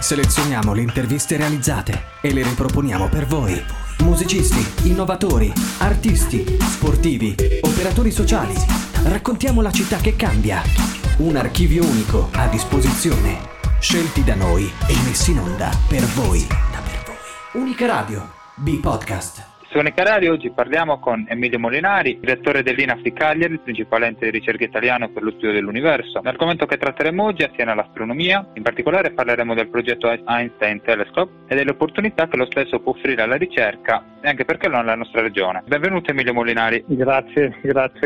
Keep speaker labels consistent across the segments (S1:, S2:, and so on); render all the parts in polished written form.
S1: Selezioniamo le interviste realizzate e le riproponiamo per voi. Musicisti, innovatori, artisti, sportivi, operatori sociali. Raccontiamo la città che cambia. Un archivio unico a disposizione. Scelti da noi e messi in onda per voi. Unica Radio, B-Podcast.
S2: Su Unica Radio oggi parliamo con Emilio Molinari, direttore dell'INAF di Cagliari, il principale ente di ricerca italiano per lo studio dell'universo. L'argomento che tratteremo oggi attiene all'astronomia, in particolare parleremo del progetto Einstein Telescope e delle opportunità che lo stesso può offrire alla ricerca e anche perché non alla nostra regione. Benvenuto Emilio Molinari.
S3: Grazie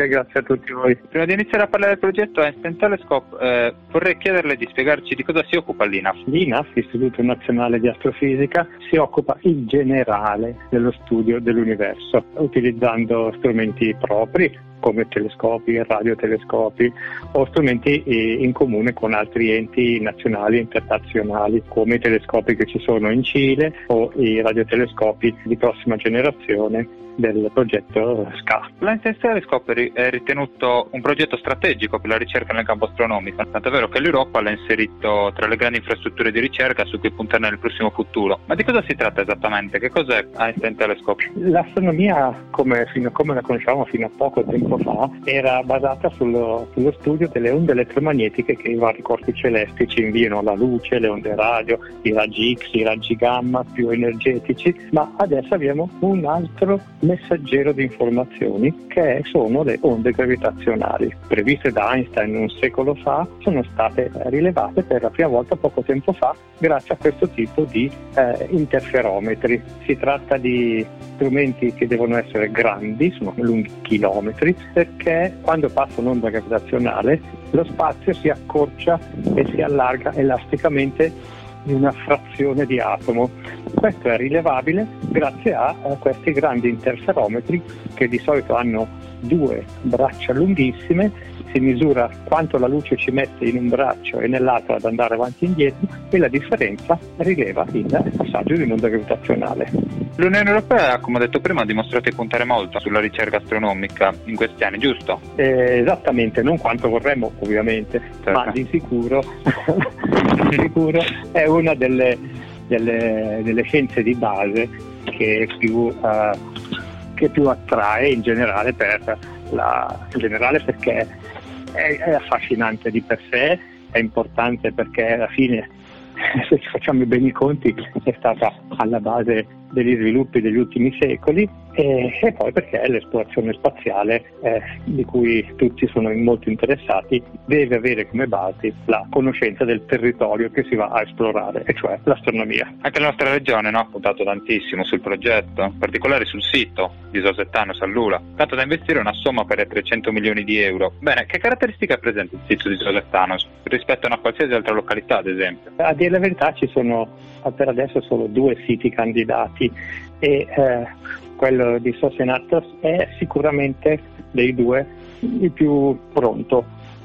S3: a tutti voi.
S2: Prima di iniziare a parlare del progetto Einstein Telescope vorrei chiederle di spiegarci di cosa si occupa l'INAF.
S3: L'INAF, Istituto Nazionale di Astrofisica, si occupa in generale dello studio dell'universo, utilizzando strumenti propri come telescopi e radiotelescopi o strumenti in comune con altri enti nazionali e internazionali come i telescopi che ci sono in Cile o i radiotelescopi di prossima generazione del progetto SCA.
S2: L'Einstein Telescope è ritenuto un progetto strategico per la ricerca nel campo astronomico, tant'è vero che l'Europa l'ha inserito tra le grandi infrastrutture di ricerca su cui puntare nel prossimo futuro. Ma di cosa si tratta esattamente? Che cos'è Einstein Telescope?
S3: L'astronomia, come la conoscevamo fino a poco tempo fa, era basata sullo studio delle onde elettromagnetiche che i vari corpi celesti ci inviano, la luce, le onde radio, i raggi X, i raggi gamma più energetici, ma adesso abbiamo un altro messaggero di informazioni che sono le onde gravitazionali. Previste da Einstein un secolo fa, sono state rilevate per la prima volta poco tempo fa grazie a questo tipo di interferometri. Si tratta di strumenti che devono essere grandi, sono lunghi chilometri, perché quando passa un'onda gravitazionale lo spazio si accorcia e si allarga elasticamente di una frazione di atomo. Questo è rilevabile grazie a questi grandi interferometri che di solito hanno due braccia lunghissime. Si misura quanto la luce ci mette in un braccio e nell'altro ad andare avanti e indietro e la differenza rileva il passaggio di un'onda gravitazionale.
S2: L'Unione Europea, come ho detto prima, ha dimostrato di puntare molto sulla ricerca astronomica in questi anni, giusto?
S3: Esattamente, non quanto vorremmo ovviamente, certo. Ma di sicuro è una delle scienze di base che più attrae in generale perché è affascinante di per sé, è importante perché alla fine, se ci facciamo bene i conti, è stata alla base degli sviluppi degli ultimi secoli e poi perché l'esplorazione spaziale di cui tutti sono molto interessati deve avere come base la conoscenza del territorio che si va a esplorare, e cioè l'astronomia.
S2: Anche la nostra regione ha puntato tantissimo sul progetto, in particolare sul sito di Sosethanos a Lula, tanto da investire una somma per 300 milioni di euro. Bene, che caratteristiche presenta il sito di Sosethanos rispetto a una qualsiasi altra località, ad esempio?
S3: A dire la verità ci sono per adesso solo 2 siti candidati e quello di Sosethanos è sicuramente dei 2 il più pronto,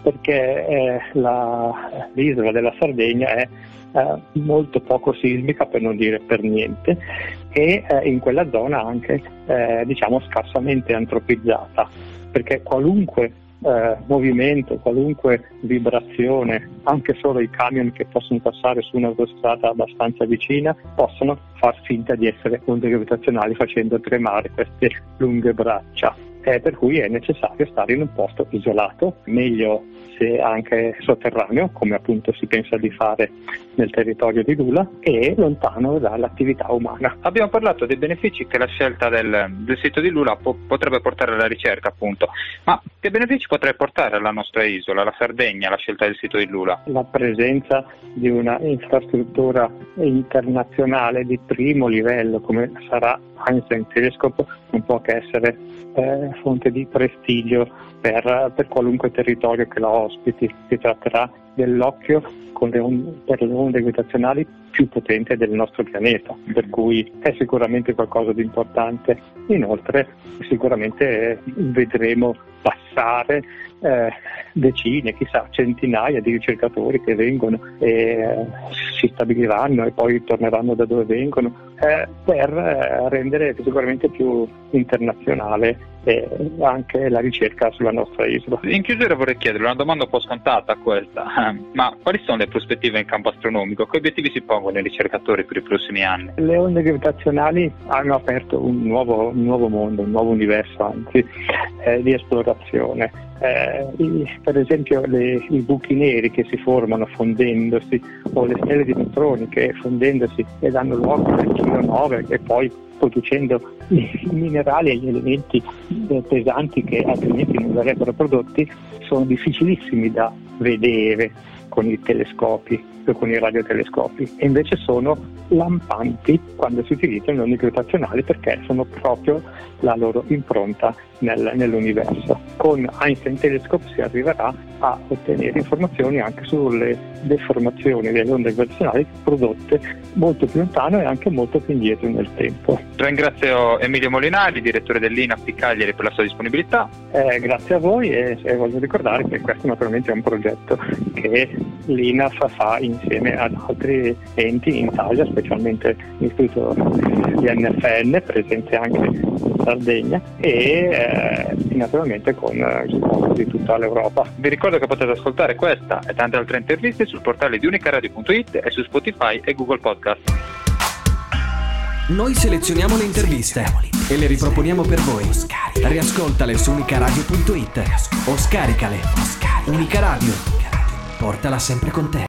S3: perché l'isola della Sardegna è molto poco sismica, per non dire per niente, e in quella zona anche scarsamente antropizzata, perché qualunque movimento, qualunque vibrazione, anche solo i camion che possono passare su un'autostrada abbastanza vicina possono far finta di essere onde gravitazionali facendo tremare queste lunghe braccia. Per cui è necessario stare in un posto isolato, meglio se anche sotterraneo, come appunto si pensa di fare nel territorio di Lula, e lontano dall'attività umana.
S2: Abbiamo parlato dei benefici che la scelta del sito di Lula potrebbe portare alla ricerca, appunto, ma che benefici potrebbe portare alla nostra isola, la Sardegna, la scelta del sito di Lula?
S3: La presenza di una infrastruttura internazionale di primo livello come sarà Einstein Telescope non può che essere fonte di prestigio per qualunque territorio che la ospiti. Si tratterà dell'occhio per le onde gravitazionali più potente del nostro pianeta, per cui è sicuramente qualcosa di importante. Inoltre sicuramente vedremo passare decine, chissà centinaia di ricercatori che vengono e si stabiliranno e poi torneranno da dove vengono per rendere sicuramente più internazionale anche la ricerca sulla nostra isola.
S2: In chiusura vorrei chiedere una domanda un po' scontata questa, ma quali sono le prospettive in campo astronomico? Che obiettivi si pongono i ricercatori per i prossimi anni?
S3: Le onde gravitazionali hanno aperto un nuovo mondo, un nuovo universo anzi di esplorazione. Per esempio i buchi neri che si formano fondendosi, o le stelle di neutroni che fondendosi e danno luogo al Kilo 9 e poi producendo i minerali e gli elementi pesanti che altrimenti non verrebbero prodotti, sono difficilissimi da vedere con i telescopi o con i radiotelescopi, e invece sono lampanti quando si utilizzano le onde gravitazionali perché sono proprio la loro impronta nell'universo. Con Einstein Telescope si arriverà a ottenere informazioni anche sulle deformazioni delle onde gravitazionali prodotte molto più lontano e anche molto più indietro nel tempo.
S2: Ringrazio Emilio Molinari, direttore dell'INAF di Cagliari, per la sua disponibilità.
S3: Grazie a voi e voglio ricordare che questo naturalmente è un progetto che l'INAF fa insieme ad altri enti in Italia, specialmente l'Istituto INFN, presente anche in Sardegna, e naturalmente con il supporto di tutta l'Europa.
S2: Vi ricordo che potete ascoltare questa e tante altre interviste sul portale di unicaradio.it e su Spotify e Google Podcast.
S1: Noi selezioniamo le interviste e le riproponiamo per voi. Riascoltale su unicaradio.it o scaricale. Unica Radio. Portala sempre con te.